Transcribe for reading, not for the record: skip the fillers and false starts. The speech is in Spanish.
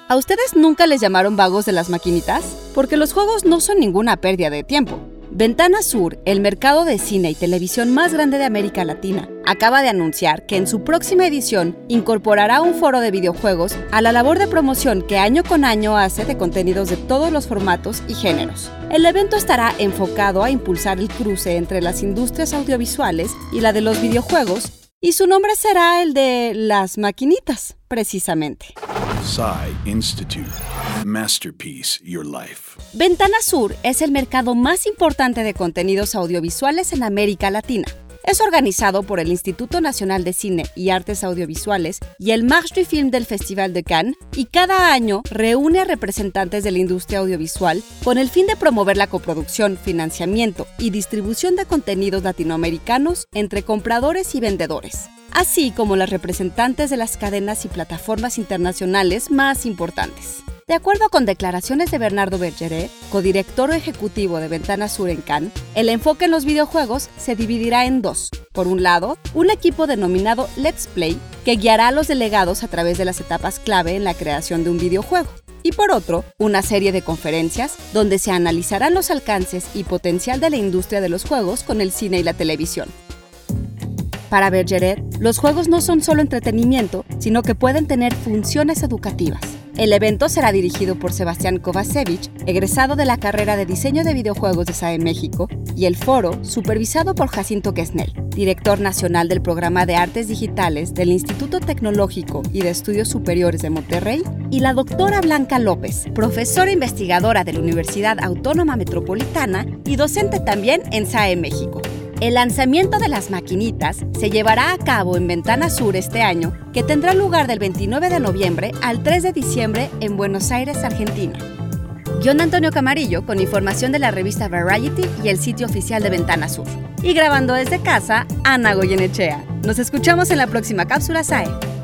¿A ustedes nunca les llamaron vagos de las maquinitas? Porque los juegos no son ninguna pérdida de tiempo. Ventana Sur, el mercado de cine y televisión más grande de América Latina, acaba de anunciar que en su próxima edición incorporará un foro de videojuegos a la labor de promoción que año con año hace de contenidos de todos los formatos y géneros. El evento estará enfocado a impulsar el cruce entre las industrias audiovisuales y la de los videojuegos, y su nombre será el de las maquinitas, precisamente. Psy Institute. Masterpiece Your Life. Ventana Sur es el mercado más importante de contenidos audiovisuales en América Latina. Es organizado por el Instituto Nacional de Cine y Artes Audiovisuales y el Marche du Film del Festival de Cannes, y cada año reúne a representantes de la industria audiovisual con el fin de promover la coproducción, financiamiento y distribución de contenidos latinoamericanos entre compradores y vendedores, así como las representantes de las cadenas y plataformas internacionales más importantes. De acuerdo con declaraciones de Bernardo Bergeret, codirector ejecutivo de Ventana Sur en Cannes, el enfoque en los videojuegos se dividirá en dos. Por un lado, un equipo denominado Let's Play, que guiará a los delegados a través de las etapas clave en la creación de un videojuego. Y por otro, una serie de conferencias donde se analizarán los alcances y potencial de la industria de los juegos con el cine y la televisión. Para Bergeret, los juegos no son solo entretenimiento, sino que pueden tener funciones educativas. El evento será dirigido por Sebastián Kovacevic, egresado de la carrera de diseño de videojuegos de SAE México, y el foro, supervisado por Jacinto Quesnel, director nacional del Programa de Artes Digitales del Instituto Tecnológico y de Estudios Superiores de Monterrey, y la doctora Blanca López, profesora investigadora de la Universidad Autónoma Metropolitana y docente también en SAE México. El lanzamiento de las maquinitas se llevará a cabo en Ventana Sur este año, que tendrá lugar del 29 de noviembre al 3 de diciembre en Buenos Aires, Argentina. Guión Antonio Camarillo, con información de la revista Variety y el sitio oficial de Ventana Sur. Y grabando desde casa, Ana Goyenechea. Nos escuchamos en la próxima cápsula SAE.